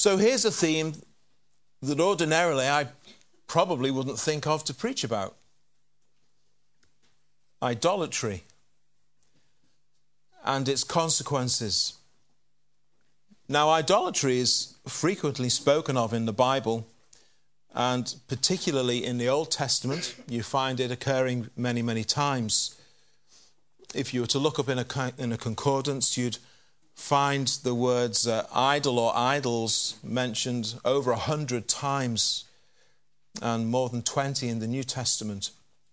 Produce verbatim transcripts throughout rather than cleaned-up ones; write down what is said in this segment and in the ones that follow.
So here's a theme that ordinarily I probably wouldn't think of to preach about. Idolatry and its consequences. Now, idolatry is frequently spoken of in the Bible, and particularly in the Old Testament, you find it occurring many, many times. If you were to look up in a, in a concordance, you'd find the words uh, idol or idols mentioned over a hundred times, and more than twenty in the New Testament.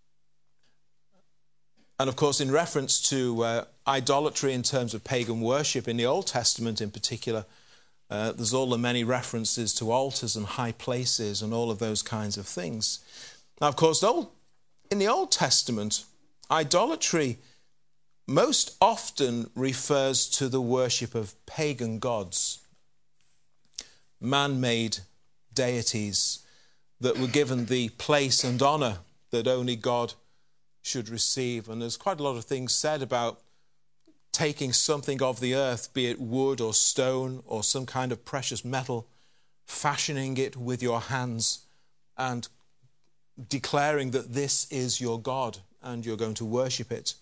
And of course, in reference to uh, idolatry in terms of pagan worship, in the Old Testament in particular, uh, there's all the many references to altars and high places and all of those kinds of things. Now, of course, in the Old Testament, idolatry most often refers to the worship of pagan gods, man-made deities that were given the place and honour that only God should receive. And there's quite a lot of things said about taking something of the earth, be it wood or stone or some kind of precious metal, fashioning it with your hands and declaring that this is your God and you're going to worship it.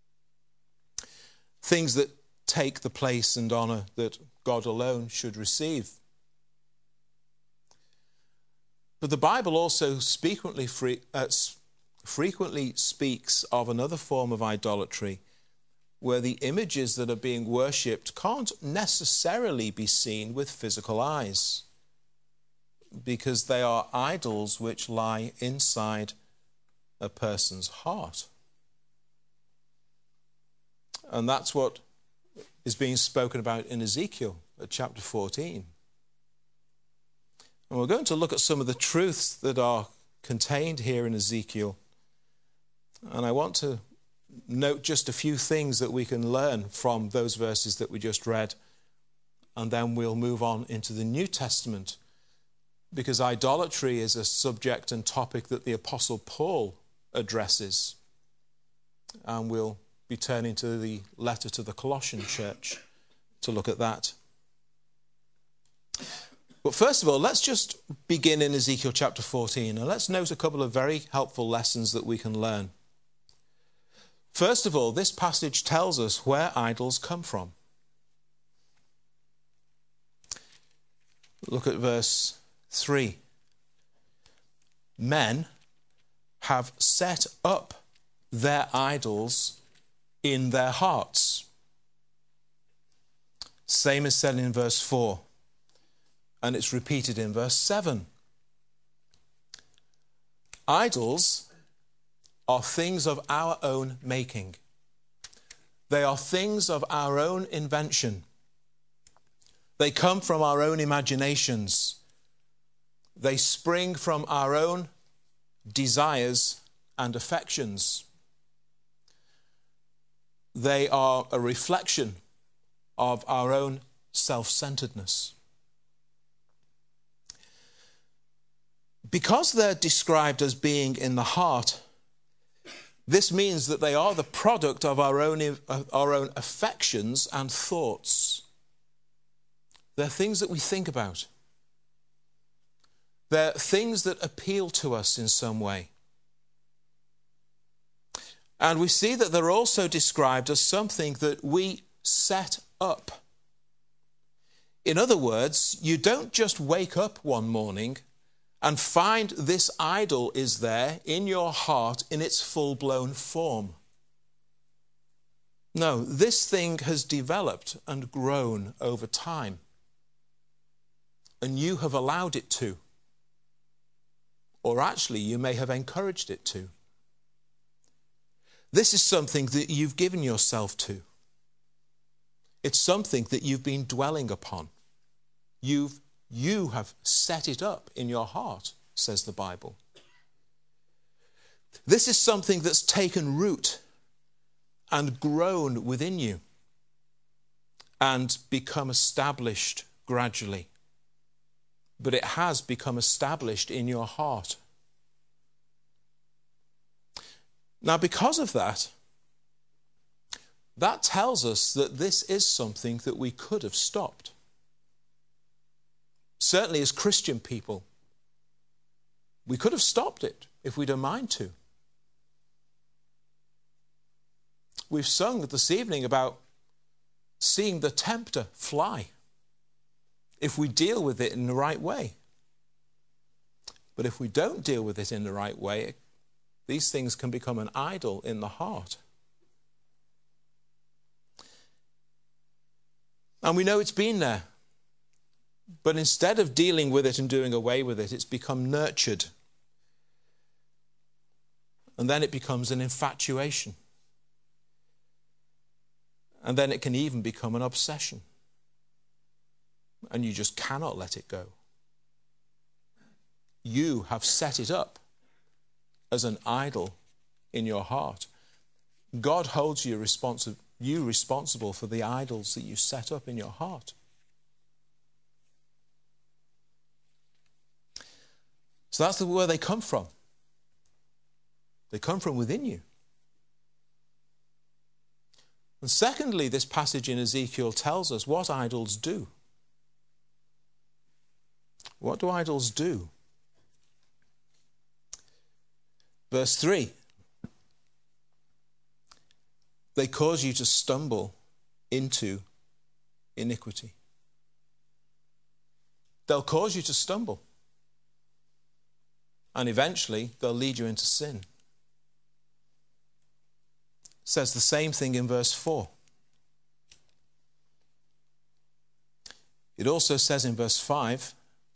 Things that take the place and honour that God alone should receive. But the Bible also frequently, free, uh, frequently speaks of another form of idolatry where the images that are being worshipped can't necessarily be seen with physical eyes because they are idols which lie inside a person's heart. And that's what is being spoken about in Ezekiel at chapter fourteen. And we're going to look at some of the truths that are contained here in Ezekiel. And I want to note just a few things that we can learn from those verses that we just read. And then we'll move on into the New Testament, because idolatry is a subject and topic that the Apostle Paul addresses. And we'll be turning to the letter to the Colossian church to look at that. But first of all, let's just begin in Ezekiel chapter fourteen, and let's note a couple of very helpful lessons that we can learn. First of all, this passage tells us where idols come from. Look at verse three. Men have set up their idols in their hearts. Same is said in verse four, and it's repeated in verse seven. Idols are things of our own making. They are things of our own invention. They come from our own imaginations. They spring from our own desires and affections. They are a reflection of our own self-centeredness. Because they're described as being in the heart, this means that they are the product of our own, our own affections and thoughts. They're things that we think about. They're things that appeal to us in some way. And we see that they're also described as something that we set up. In other words, you don't just wake up one morning and find this idol is there in your heart in its full-blown form. No, this thing has developed and grown over time. And you have allowed it to. Or actually, you may have encouraged it to. This is something that you've given yourself to. It's something that you've been dwelling upon. You've, you have set it up in your heart, says the Bible. This is something that's taken root and grown within you and become established gradually. But it has become established in your heart. Now, because of that, that tells us that this is something that we could have stopped. certainly as Christian people, we could have stopped it if we'd a mind to. We've sung this evening about seeing the tempter fly if we deal with it in the right way. But if we don't deal with it in the right way, these things can become an idol in the heart. And we know it's been there. But instead of dealing with it and doing away with it, it's become nurtured. And then it becomes an infatuation. And then it can even become an obsession. And you just cannot let it go. You have set it up as an idol in your heart. God holds you responsible, you responsible for the idols that you set up in your heart. So that's where they come from. They come from within you. And secondly, this passage in Ezekiel tells us what idols do. What do idols do? Verse three. They cause you to stumble into iniquity. They'll cause you to stumble. And eventually, they'll lead you into sin. It says the same thing in verse four. It also says in verse five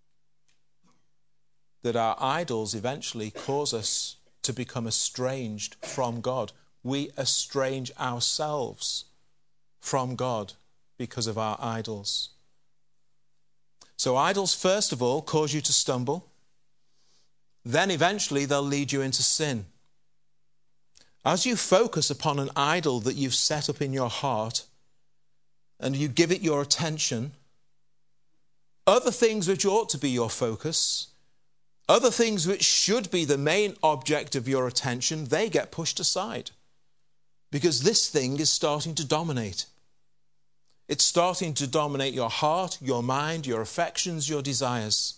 that our idols eventually cause us to become estranged from God. We estrange ourselves from God because of our idols. So idols, first of all, cause you to stumble. Then eventually they'll lead you into sin. As you focus upon an idol that you've set up in your heart and you give it your attention, other things which ought to be your focus, other things which should be the main object of your attention, they get pushed aside because this thing is starting to dominate. It's starting to dominate your heart, your mind, your affections, your desires.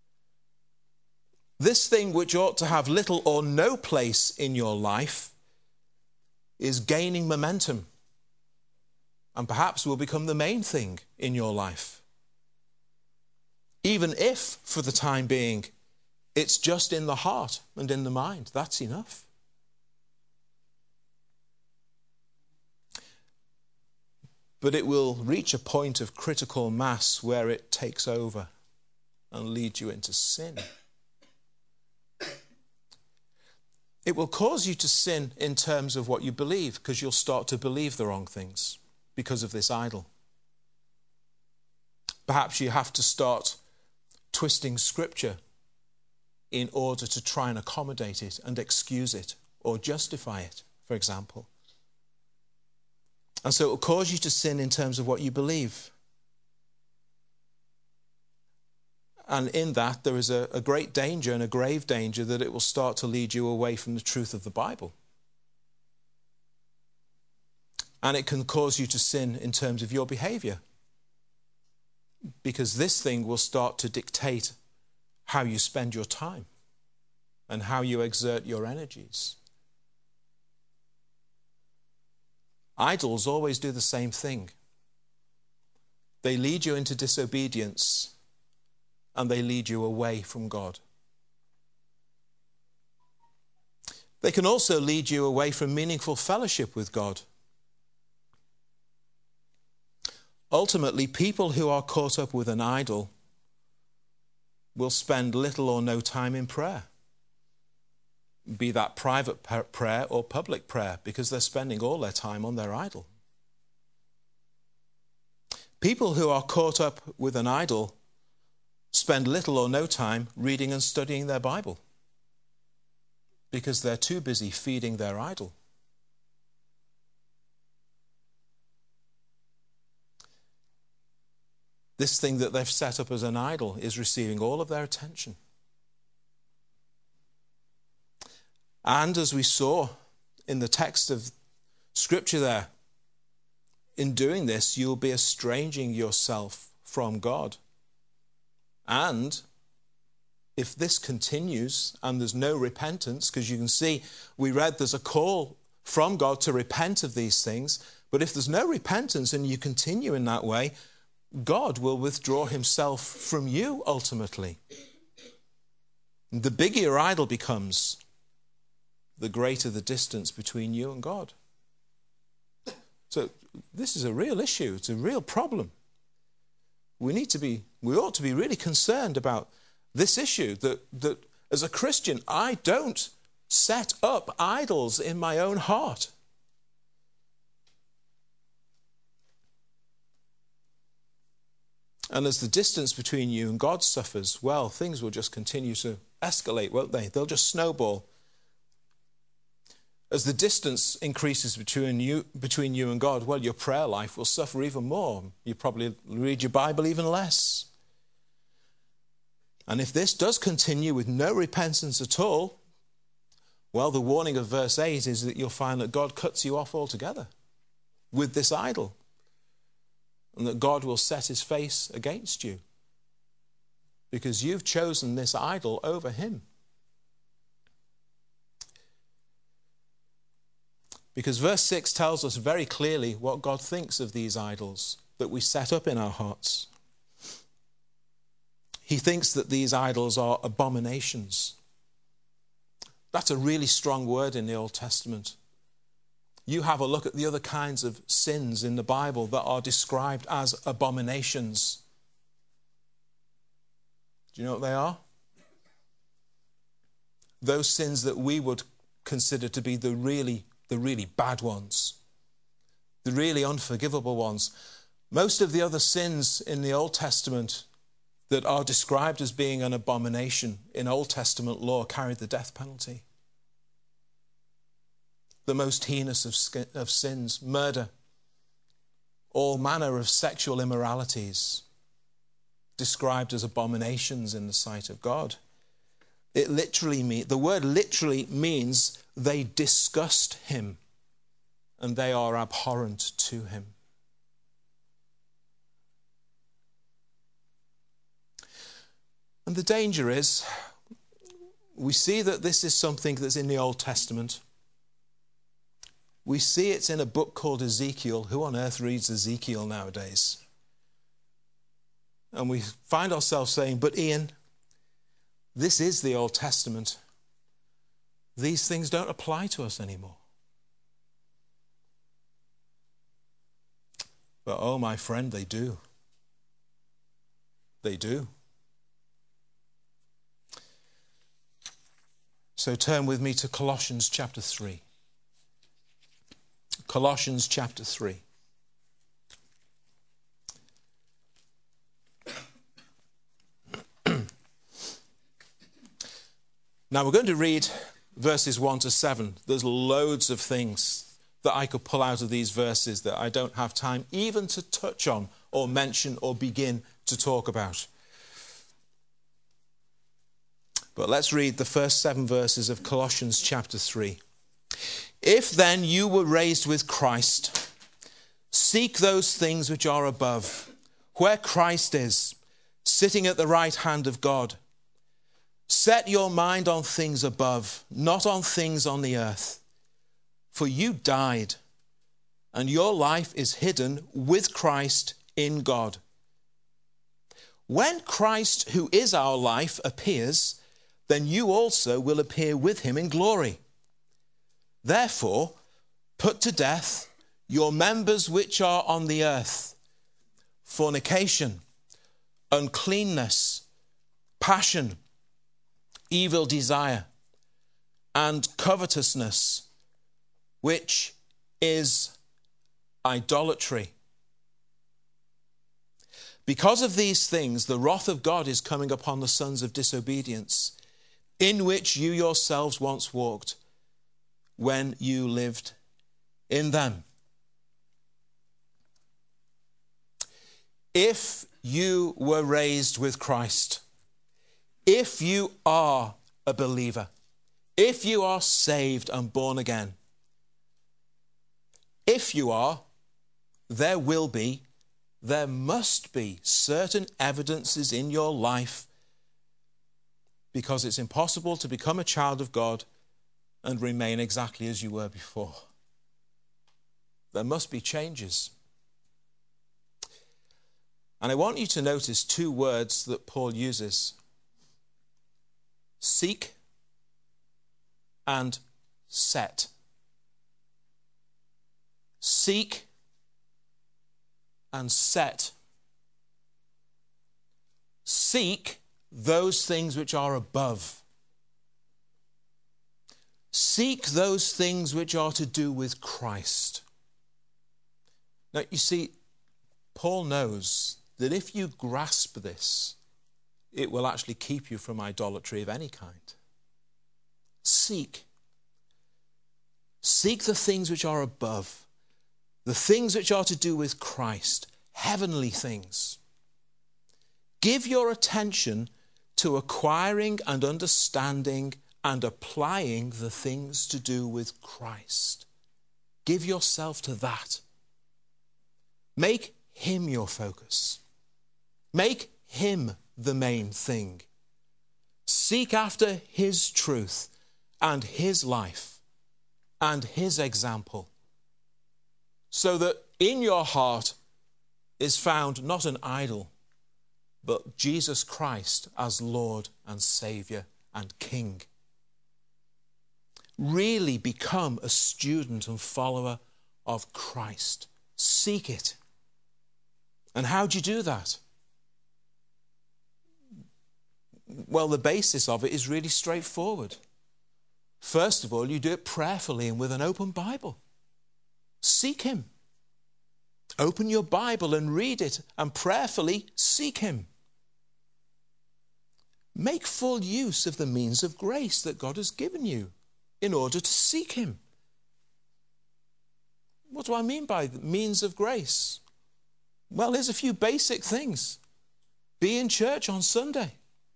This thing which ought to have little or no place in your life is gaining momentum and perhaps will become the main thing in your life. Even if, for the time being, it's just in the heart and in the mind. That's enough. But it will reach a point of critical mass where it takes over and leads you into sin. It will cause you to sin in terms of what you believe, because you'll start to believe the wrong things because of this idol. Perhaps you have to start twisting Scripture in order to try and accommodate it and excuse it or justify it, for example. And so it will cause you to sin in terms of what you believe. And in that, there is a, a great danger and a grave danger that it will start to lead you away from the truth of the Bible. And it can cause you to sin in terms of your behavior, because this thing will start to dictate how you spend your time and how you exert your energies. Idols always do the same thing. They lead you into disobedience and they lead you away from God. They can also lead you away from meaningful fellowship with God. Ultimately, people who are caught up with an idol will spend little or no time in prayer, be that private prayer or public prayer, because they're spending all their time on their idol. People who are caught up with an idol spend little or no time reading and studying their Bible, because they're too busy feeding their idol. This thing that they've set up as an idol is receiving all of their attention. And as we saw in the text of Scripture there, in doing this, you'll be estranging yourself from God And if this continues and there's no repentance, because you can see, we read there's a call from God to repent of these things, but if there's no repentance and you continue in that way, God will withdraw himself from you ultimately. The bigger your idol becomes, the greater the distance between you and God. So this is a real issue. It's a real problem. We need to be, we ought to be really concerned about this issue, that, that as a Christian, I don't set up idols in my own heart. And as the distance between you and God suffers, well, things will just continue to escalate, won't they? They'll just snowball. As the distance increases between you, between you and God, well, your prayer life will suffer even more. You probably read your Bible even less. And if this does continue with no repentance at all, well, the warning of verse eight is that you'll find that God cuts you off altogether with this idol, and that God will set his face against you because you've chosen this idol over him. Because verse six tells us very clearly what God thinks of these idols that we set up in our hearts. He thinks that these idols are abominations. That's a really strong word in the Old Testament. You have a look at the other kinds of sins in the Bible that are described as abominations. Do you know what they are? Those sins that we would consider to be the really, the really bad ones, the really unforgivable ones. Most of the other sins in the Old Testament that are described as being an abomination in Old Testament law carried the death penalty. The most heinous of, of sins, murder, all manner of sexual immoralities, described as abominations in the sight of God. It literally mean, the word literally means they disgust him and they are abhorrent to him. And the danger is, we see that this is something that's in the Old Testament. We see it's in a book called Ezekiel. Who on earth reads Ezekiel nowadays? And we find ourselves saying, but Ian, this is the Old Testament. These things don't apply to us anymore. But oh, my friend, they do. They do. So turn with me to Colossians chapter three. Colossians chapter three. Now we're going to read verses one to seven. There's loads of things that I could pull out of these verses that I don't have time even to touch on or mention or begin to talk about. But let's read the first seven verses of Colossians chapter three. If then you were raised with Christ, seek those things which are above, where Christ is, sitting at the right hand of God. Set your mind on things above, not on things on the earth. For you died, and your life is hidden with Christ in God. When Christ, who is our life, appears, then you also will appear with him in glory. Therefore, put to death your members which are on the earth: fornication, uncleanness, passion, evil desire, and covetousness, which is idolatry. Because of these things, the wrath of God is coming upon the sons of disobedience, in which you yourselves once walked, when you lived in them. If you were raised with Christ, if you are a believer, if you are saved and born again, if you are, there will be there must be certain evidences in your life, because it's impossible to become a child of God and remain exactly as you were before. There must be changes. And I want you to notice two words that Paul uses: seek and set. Seek and set. Seek those things which are above. Seek those things which are to do with Christ. Now, you see, Paul knows that if you grasp this, it will actually keep you from idolatry of any kind. Seek. Seek the things which are above, the things which are to do with Christ, heavenly things. Give your attention to acquiring and understanding and applying the things to do with Christ. Give yourself to that. Make him your focus. Make him the main thing. Seek after his truth and his life and his example, so that in your heart is found not an idol, but Jesus Christ as Lord and Saviour and King. Really become a student and follower of Christ. Seek it. And how do you do that? Well, the basis of it is really straightforward. First of all, you do it prayerfully and with an open Bible. Seek him. Open your Bible and read it, and prayerfully seek him. Make full use of the means of grace that God has given you in order to seek him. What do I mean by the means of grace? Well, here's a few basic things. Be in church on Sunday.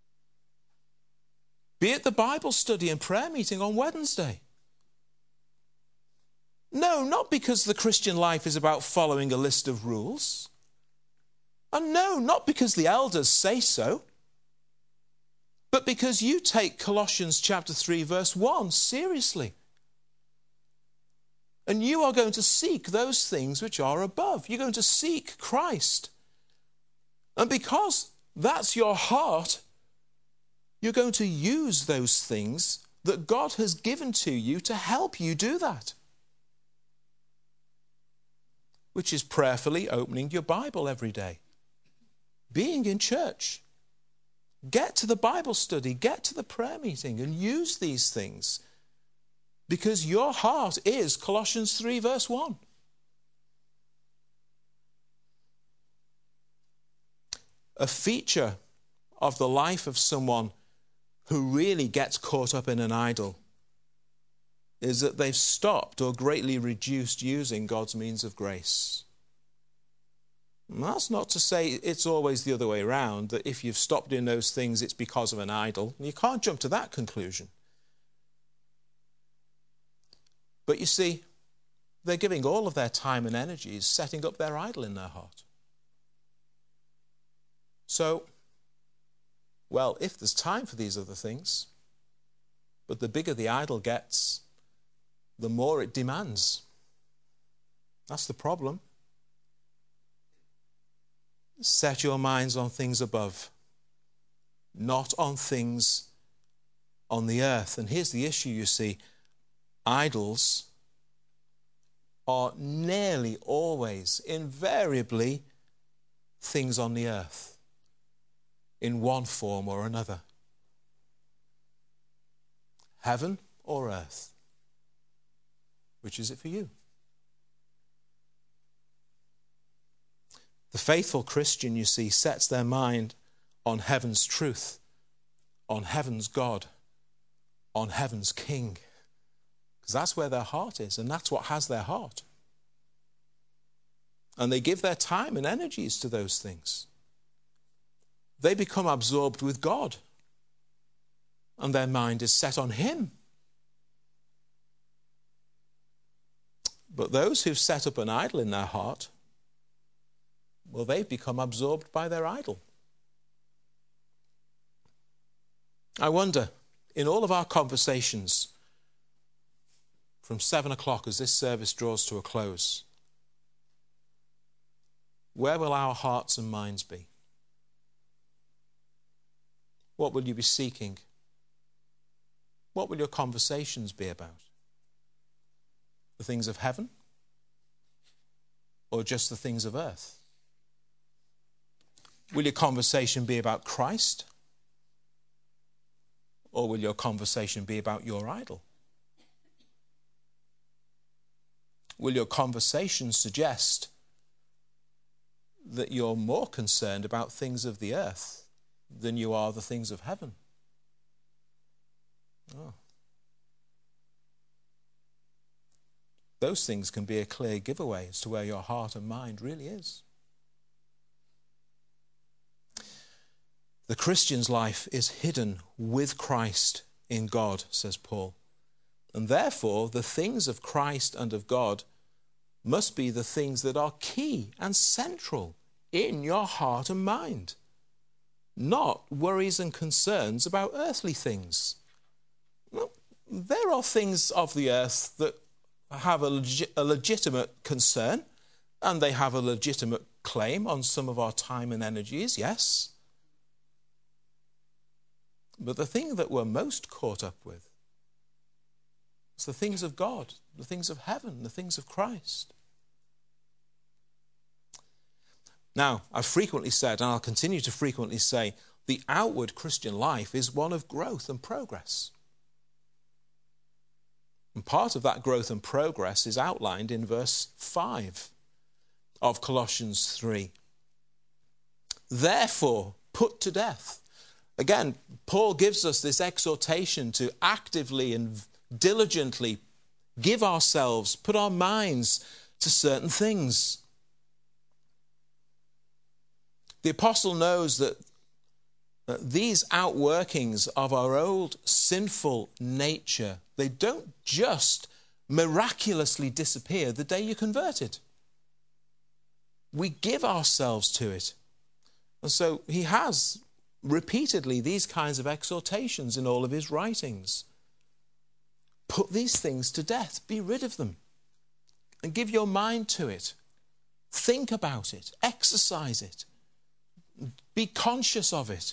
Be at the Bible study and prayer meeting on Wednesday. No, not because the Christian life is about following a list of rules. And no, not because the elders say so. But because you take Colossians chapter three verse one seriously. And you are going to seek those things which are above. You're going to seek Christ. And because that's your heart, you're going to use those things that God has given to you to help you do that. Which is prayerfully opening your Bible every day. Being in church. Get to the Bible study, get to the prayer meeting and use these things. Because your heart is Colossians three verse one. A feature of the life of someone who really gets caught up in an idol is that they've stopped or greatly reduced using God's means of grace. And that's not to say it's always the other way around, that if you've stopped doing those things, it's because of an idol. You can't jump to that conclusion. But you see, they're giving all of their time and energies setting up their idol in their heart. So, well, if there's time for these other things, but the bigger the idol gets, the more it demands. That's the problem. Set your minds on things above, not on things on the earth. And here's the issue, you see. Idols are nearly always, invariably, things on the earth, in one form or another. Heaven or earth? Which is it for you? The faithful Christian, you see, sets their mind on heaven's truth, on heaven's God, on heaven's King. Because that's where their heart is, and that's what has their heart. And they give their time and energies to those things. They become absorbed with God, and their mind is set on him. But those who've set up an idol in their heart, well, they've become absorbed by their idol. I wonder, in all of our conversations from seven o'clock as this service draws to a close, where will our hearts and minds be? What will you be seeking? What will your conversations be about? The things of heaven? Or just the things of earth? Will your conversation be about Christ? Or will your conversation be about your idol? Will your conversation suggest that you're more concerned about things of the earth than you are the things of heaven? Oh. Those things can be a clear giveaway as to where your heart and mind really is. The Christian's life is hidden with Christ in God, says Paul. And therefore, the things of Christ and of God must be the things that are key and central in your heart and mind, not worries and concerns about earthly things. Well, there are things of the earth that have a, legi- a legitimate concern, and they have a legitimate claim on some of our time and energies, yes. But the thing that we're most caught up with is the things of God, the things of heaven, the things of Christ. Now, I've frequently said, and I'll continue to frequently say, the outward Christian life is one of growth and progress. And part of that growth and progress is outlined in verse five of Colossians three. Therefore, put to death. Again, Paul gives us this exhortation to actively and diligently give ourselves, put our minds to certain things. The apostle knows that these outworkings of our old sinful nature, they don't just miraculously disappear the day you're converted. We give ourselves to it. And so he has repeatedly these kinds of exhortations in all of his writings. Put these things to death. Be rid of them. And give your mind to it. Think about it. Exercise it. Be conscious of it.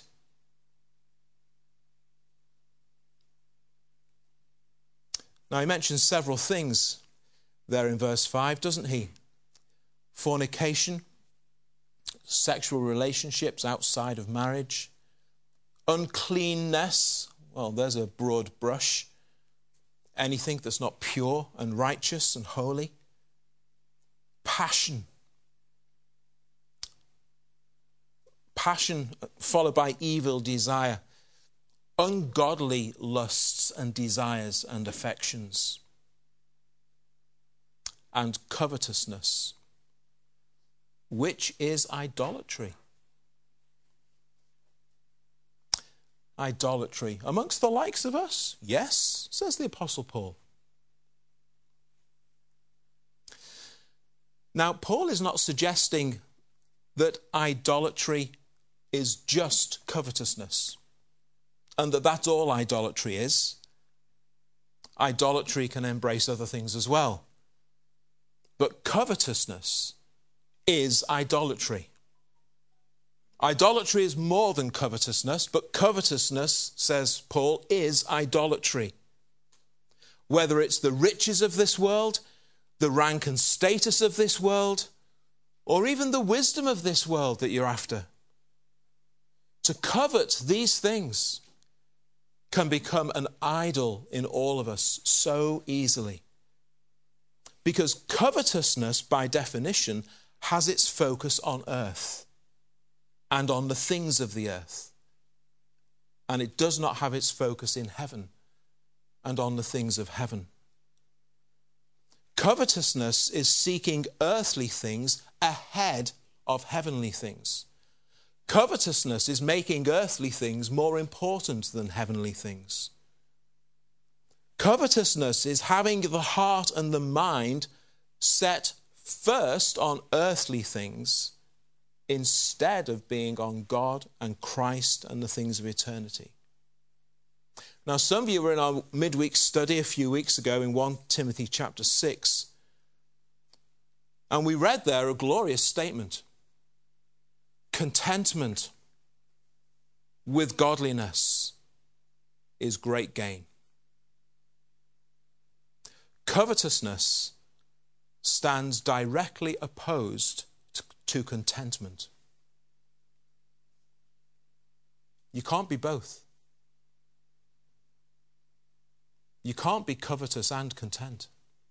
Now, he mentions several things there in verse five, doesn't he? Fornication, sexual relationships outside of marriage, uncleanness, well, there's a broad brush. Anything that's not pure and righteous and holy. Passion. Passion followed by evil desire. Ungodly lusts and desires and affections. And covetousness, which is idolatry. Idolatry amongst the likes of us? Yes, says the Apostle Paul. Now, Paul is not suggesting that idolatry is just covetousness and that that's all idolatry is. Idolatry can embrace other things as well. But covetousness is idolatry. Idolatry is more than covetousness, but covetousness, says Paul, is idolatry. Whether it's the riches of this world, the rank and status of this world, or even the wisdom of this world that you're after. To covet these things can become an idol in all of us so easily. Because covetousness, by definition, has its focus on earth and on the things of the earth. And it does not have its focus in heaven and on the things of heaven. Covetousness is seeking earthly things ahead of heavenly things. Covetousness is making earthly things more important than heavenly things. Covetousness is having the heart and the mind set first on earthly things instead of being on God and Christ and the things of eternity. Now, some of you were in our midweek study a few weeks ago in First Timothy chapter six, and we read there a glorious statement. Contentment with godliness is great gain. Covetousness stands directly opposed to, to contentment. You can't be both. You can't be covetous and content.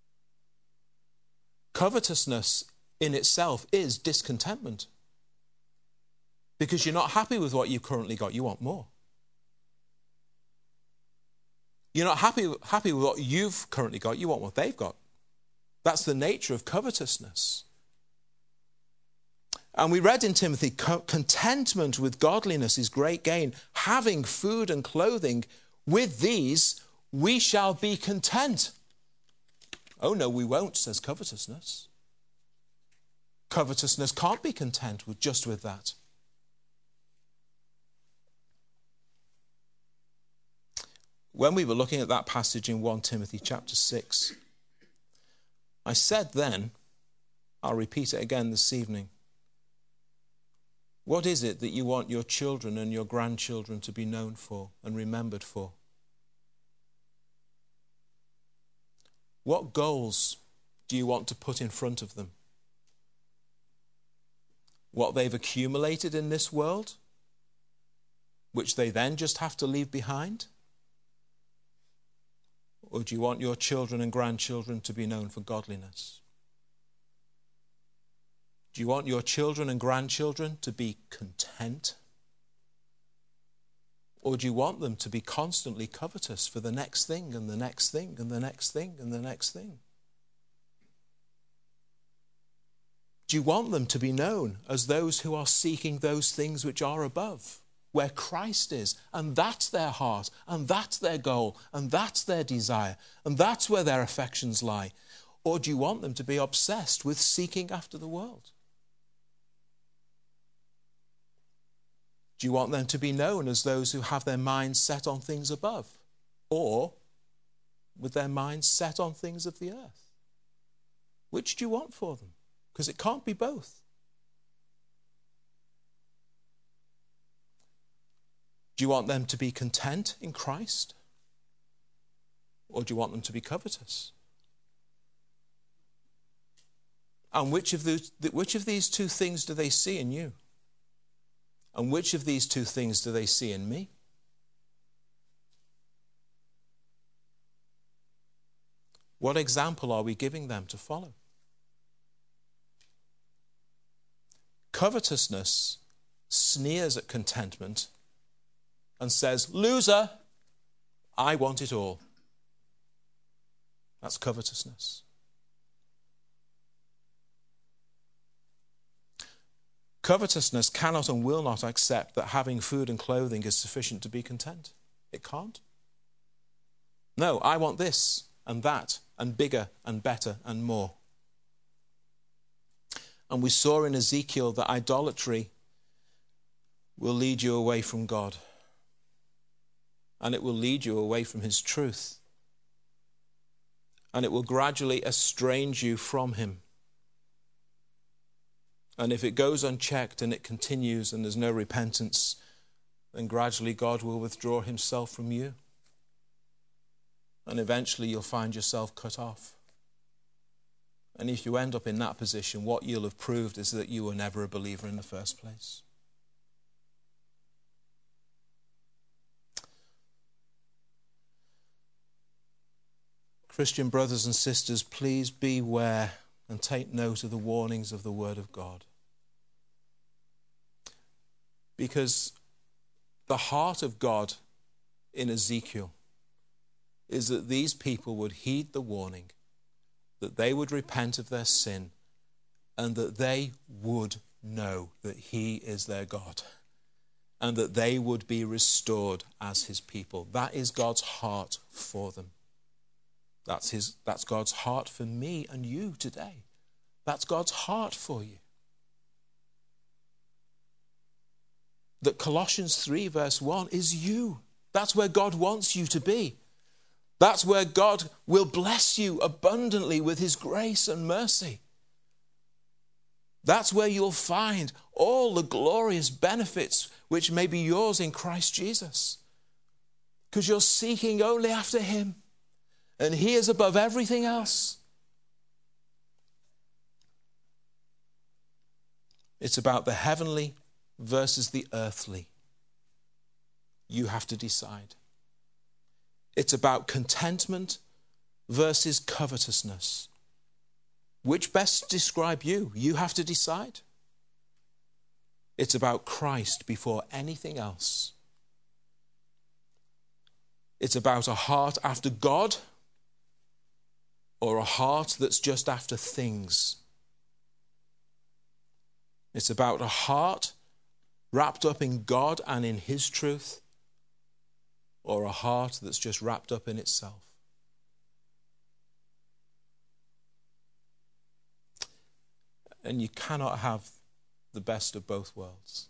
Covetousness in itself is discontentment, because you're not happy with what you've currently got. You want more. You're not happy, happy with what you've currently got. You want what they've got. That's the nature of covetousness. And we read in Timothy, contentment with godliness is great gain. Having food and clothing, with these we shall be content. Oh no, we won't, says covetousness. Covetousness can't be content with just with that. When we were looking at that passage in First Timothy chapter six, I said then, I'll repeat it again this evening, what is it that you want your children and your grandchildren to be known for and remembered for? What goals do you want to put in front of them? What they've accumulated in this world, which they then just have to leave behind? Or do you want your children and grandchildren to be known for godliness? Do you want your children and grandchildren to be content? Or do you want them to be constantly covetous for the next thing and the next thing and the next thing and the next thing? Do you want them to be known as those who are seeking those things which are above, where Christ is, and that's their heart, and that's their goal, and that's their desire, and that's where their affections lie? Or do you want them to be obsessed with seeking after the world? Do you want them to be known as those who have their minds set on things above, or with their minds set on things of the earth? Which do you want for them? Because it can't be both. Do you want them to be content in Christ? Or do you want them to be covetous? And which of those, which of these two things do they see in you? And which of these two things do they see in me? What example are we giving them to follow? Covetousness sneers at contentment and says, "Loser, I want it all." That's covetousness. Covetousness cannot and will not accept that having food and clothing is sufficient to be content. It can't. No, I want this and that and bigger and better and more. And we saw in Ezekiel that idolatry will lead you away from God. And it will lead you away from his truth. And it will gradually estrange you from him. And if it goes unchecked and it continues and there's no repentance, then gradually God will withdraw himself from you. And eventually you'll find yourself cut off. And if you end up in that position, what you'll have proved is that you were never a believer in the first place. Christian brothers and sisters, please beware and take note of the warnings of the Word of God. Because the heart of God in Ezekiel is that these people would heed the warning, that they would repent of their sin, and that they would know that he is their God, and that they would be restored as his people. That is God's heart for them. That's his, that's God's heart for me and you today. That's God's heart for you. that Colossians three verse one is you. That's where God wants you to be. That's where God will bless you abundantly with his grace and mercy. That's where you'll find all the glorious benefits which may be yours in Christ Jesus. Because you're seeking only after him. And he is above everything else. It's about the heavenly versus the earthly. You have to decide. It's about contentment versus covetousness. Which best describe you? You have to decide. It's about Christ before anything else. It's about a heart after God or a heart that's just after things. It's about a heart wrapped up in God and in his truth, or a heart that's just wrapped up in itself. And you cannot have the best of both worlds.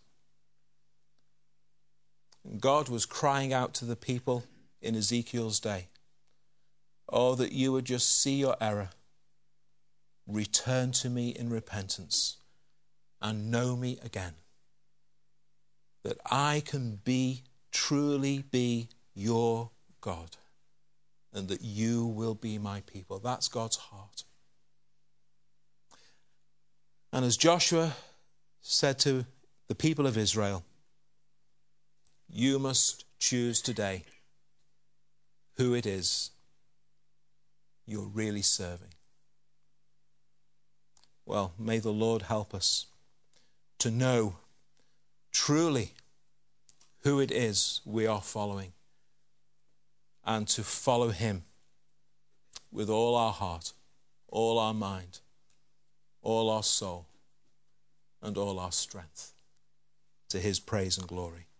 And God was crying out to the people in Ezekiel's day, oh, that you would just see your error, return to me in repentance, and know me again. That I can be, truly be your God, and that you will be my people. That's God's heart. And as Joshua said to the people of Israel, you must choose today who it is you're really serving. Well, may the Lord help us to know truly who it is we are following, and to follow him with all our heart, all our mind, all our soul, and all our strength, to his praise and glory.